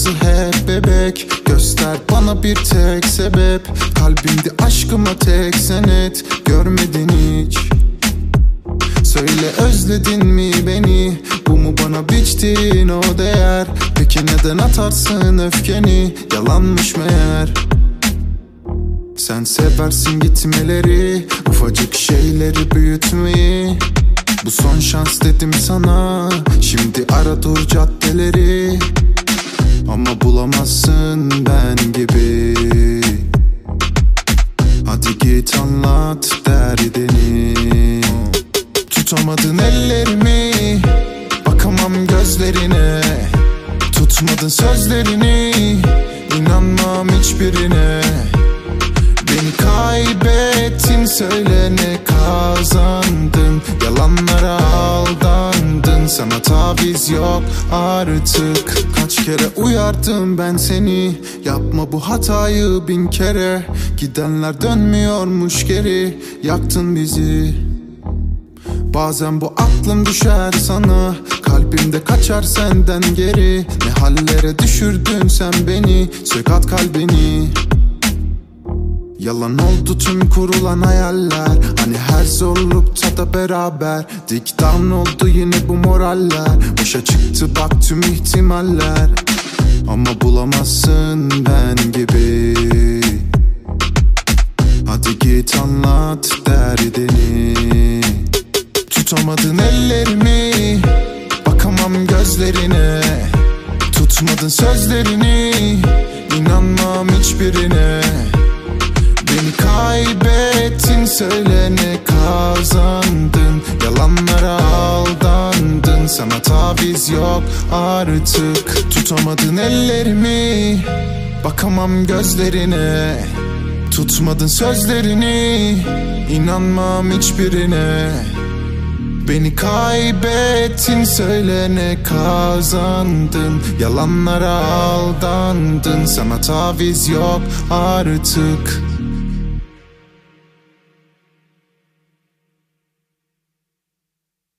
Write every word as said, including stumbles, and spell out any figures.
tarzı hep bebek. Göster bana bir tek sebep, kalbimde aşkıma tek senet. Görmedin hiç, söyle özledin mi beni? Bu mu bana biçtiğin o değer? Peki neden atarsın öfkeni? Yalanmış meğer. Sen seversin gitmeleri, ufacık şeyleri büyütmeyi. Bu son şans dedim sana, şimdi ara dur caddeleri. Ama bulamazsın ben gibi. Hadi git anlat derdini. Tutamadın ellerimi, bakamam gözlerine. Tutmadın sözlerini, inanmam hiçbirine. Beni kaybettin, söyle ne kazandın? Yalanlara aldandın, sana taviz yok artık. Kaç kere uyardım ben seni, yapma bu hatayı bin kere. Gidenler dönmüyormuş geri, yaktın bizi. Bazen bu aklım düşer sana, kalbimde kaçar senden geri. Ne hallere düşürdün sen beni, sök at kalbini. Yalan oldu tüm kurulan hayaller, hani her zorlukta da beraber. Dik down oldu yine bu moraller, boşa çıktı bak tüm ihtimaller. Ama bulamazsın ben gibi. Hadi git anlat derdini. Tutamadın ellerimi, bakamam gözlerine. Tutmadın sözlerini, inanmam hiçbirine. Beni kaybettin, söyle ne kazandın? Yalanlara aldandın, sana taviz yok artık. Tutamadın ellerimi, bakamam gözlerine. Tutmadın sözlerini, inanmam hiçbirine. Beni kaybettin, söyle ne kazandın? Yalanlara aldandın, sana taviz yok artık.